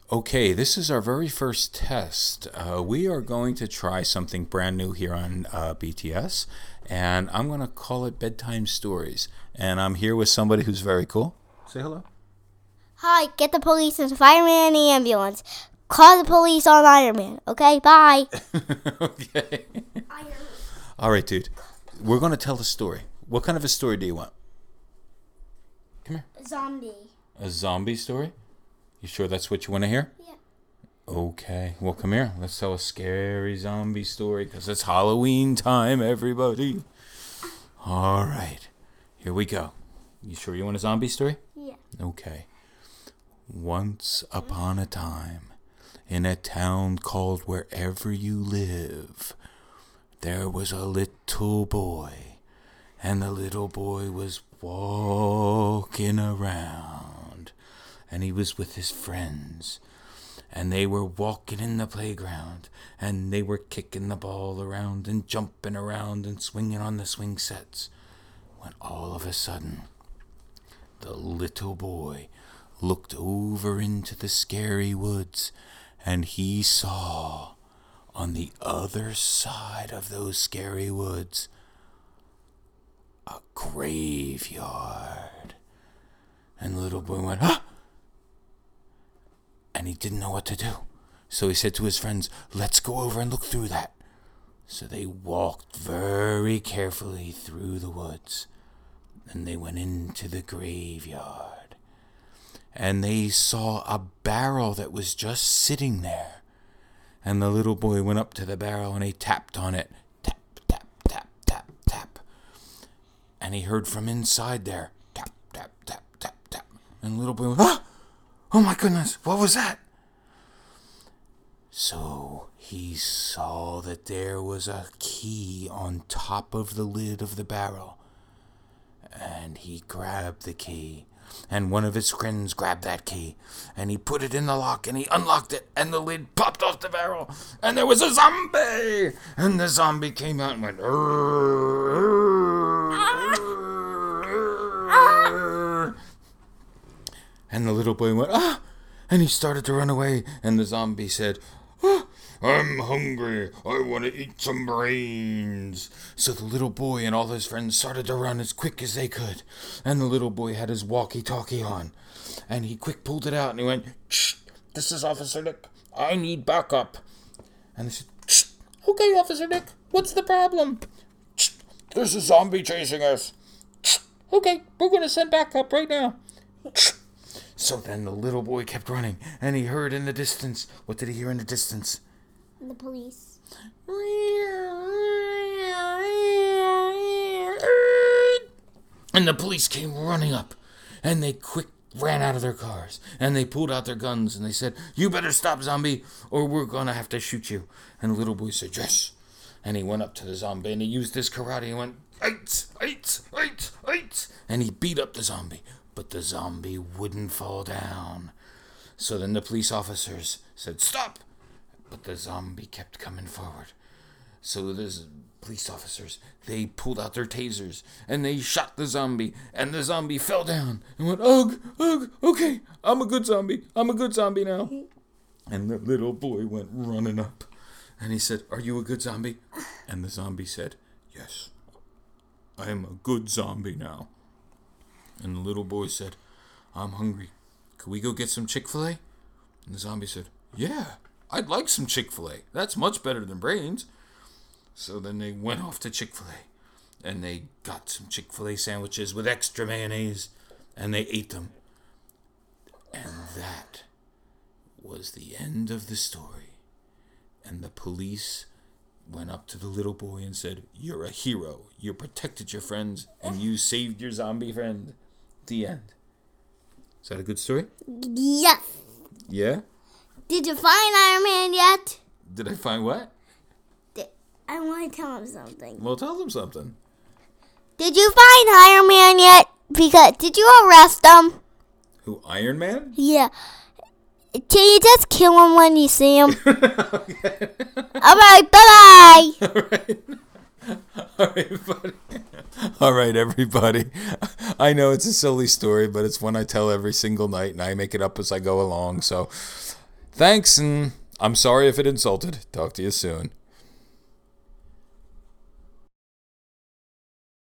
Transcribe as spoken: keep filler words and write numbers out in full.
Okay, this is our very first test. Uh, we are going to try something brand new here on uh, B T S, and I'm going to call it Bedtime Stories. And I'm here with somebody who's very cool. Say hello. Hi, get the police and the fireman and the ambulance. Call the police on Iron Man. Okay, bye. Okay. All right, dude. We're going to tell a story. What kind of a story do you want? Come here. Zombie. A zombie story? You sure that's what you want to hear? Yeah. Okay. Well, come here. Let's tell a scary zombie story because it's Halloween time, everybody. All right. Here we go. You sure you want a zombie story? Yeah. Okay. Once upon a time, in a town called Wherever You Live, there was a little boy, and the little boy was walking around, and he was with his friends, and they were walking in the playground, and they were kicking the ball around and jumping around and swinging on the swing sets, when all of a sudden, the little boy looked over into the scary woods, and he saw on the other side of those scary woods a graveyard. And the little boy went, ah! And he didn't know what to do. So he said to his friends, let's go over and look through that. So they walked very carefully through the woods. And they went into the graveyard. And they saw a barrel that was just sitting there. And the little boy went up to the barrel and he tapped on it. Tap, tap, tap, tap, tap. And he heard from inside there. Tap, tap, tap, tap, tap. And the little boy went, ah! Oh my goodness, what was that? So he saw that there was a key on top of the lid of the barrel. And he grabbed the key. And one of his friends grabbed that key, and he put it in the lock, and he unlocked it, and the lid popped off the barrel, and there was a zombie! And the zombie came out and went, "Arr, arr, arr." And the little boy went, ah! And he started to run away, and the zombie said, ah, I'm hungry. I want to eat some brains. So the little boy and all his friends started to run as quick as they could. And the little boy had his walkie-talkie on. And he quick pulled it out and he went, shh, this is Officer Nick. I need backup. And they said, shh, okay, Officer Nick. What's the problem? Shh, there's a zombie chasing us. Shh, okay, we're going to send backup right now. Shh. So then the little boy kept running. And he heard in the distance. What did he hear in the distance? The police. And the police came running up, and they quick ran out of their cars, and they pulled out their guns, and they said, you better stop, zombie, or we're gonna have to shoot you. And the little boy said, yes. And he went up to the zombie, and he used his karate, and went, eight, eight, eight, eight, and he beat up the zombie, but the zombie wouldn't fall down. So then the police officers said, stop. But the zombie kept coming forward. So the police officers, they pulled out their tasers, and they shot the zombie, and the zombie fell down, and went, ugh, ugh, okay, I'm a good zombie, I'm a good zombie now. And the little boy went running up, and he said, are you a good zombie? And the zombie said, yes, I am a good zombie now. And the little boy said, I'm hungry, could we go get some Chick-fil-A? And the zombie said, yeah, I'd like some Chick-fil-A. That's much better than brains. So then they went off to Chick-fil-A. And they got some Chick-fil-A sandwiches with extra mayonnaise. And they ate them. And that was the end of the story. And the police went up to the little boy and said, you're a hero. You protected your friends. And you saved your zombie friend. The end. Is that a good story? Yes. Yeah? Did you find Iron Man yet? Did I find what? Did, I want to tell him something. Well, tell them something. Did you find Iron Man yet? Because did you arrest him? Who, Iron Man? Yeah. Can you just kill him when you see him? Okay. All right, bye-bye. All right. All right, buddy. All right, everybody. I know it's a silly story, but it's one I tell every single night, and I make it up as I go along. So Thanks, and I'm sorry if it insulted. Talk to you soon.